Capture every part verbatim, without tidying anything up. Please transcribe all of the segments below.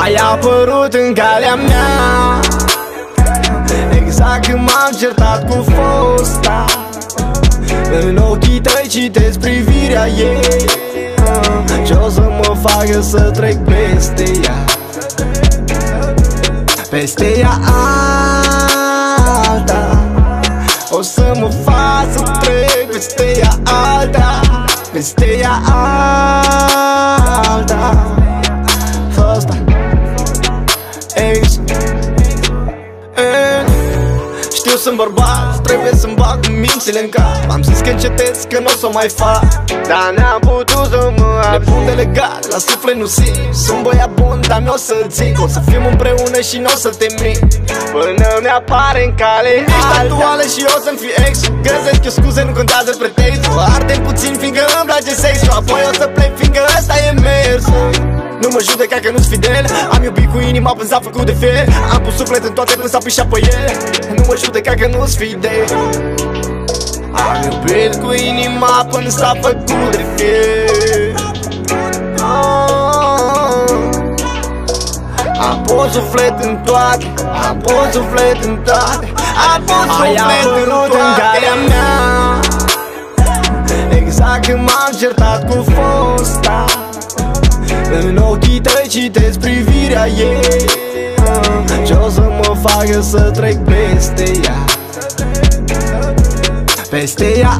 Ai apărut în calea mea, exact când m-am certat cu fosta. În ochii tăi citesc privirea ei, ce-o să mă facă să trec peste ea, peste ea alta. O să mă fac să trec peste ea alta, peste ea alta. Fosta ex. Știu, sunt bărbat, trebuie să-mi bag mințile în cap. Am zis că încetez, că n-o s-o mai fac, dar n-am putut să mă abțin. Nebun de legat, la suflet nu simt. Sunt băiat bun, dar n-o să țin. O să fim împreună și n-o să te mint, până mi-apare în cale ești actuală și eu să-mi fii ex. Găsesc eu scuze, nu contează pretextul. Ardem puțin fiindcă îmi place sex, și apoi o să plec fiindcă ăsta e mersul. Nu mă judeca că nu-s fidel, am iubit cu inima până s-a făcut de fier. Am pus suflet în toate până s-a pișat pe el. Nu mă judeca că nu-s fidel, am iubit cu inima până s-a făcut de fier. Am pus suflet în toate, am pus suflet în toate, am pus suflet în toate mea. Exact când m-am certat cu fosta, în ochii tăi citesc privirea ei, ce-o să mă facă să trec peste ea, peste ea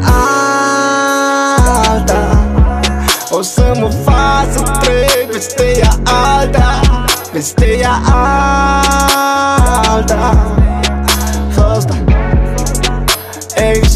alta. O să mă fac să trec peste ea alta, peste ea alta. Fosta ex.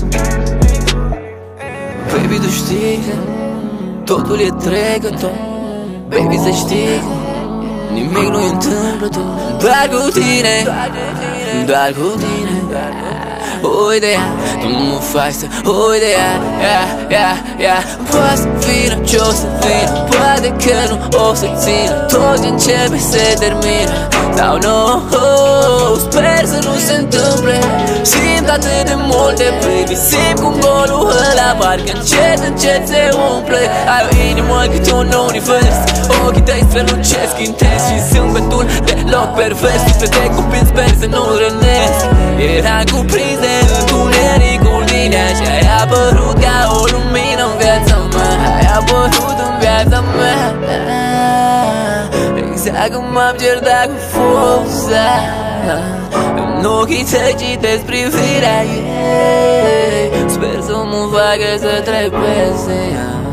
Baby, tu știi că totul e trecător. Baby, să știi, nimic nu-i întâmplător. Doar cu tine, doar cu tine. Uite ea, tu mă faci să uite ea, ea, ea, ea. Poate să vină, ce-o să vină, poate că nu o să țină. Tot ce începe se termină, sau nu, sper să nu se întâmple. Simt atât de multe, baby, simt cum golul ăla parcă încet, încet se umple. Ai o inimă cât un univers, ochii tăi strălucesc intens și zâmbetul deloc pervers. Suflete cuprins, sper să nu rănesc. Era cuprins de întunericul din ea și ai apărut ca o lumină în viața mea. Ai apărut în viața mea, exact cum m-am certat cu forța. În ochii tăi citesc privirea ei, sper să mă facă să trec peste ea.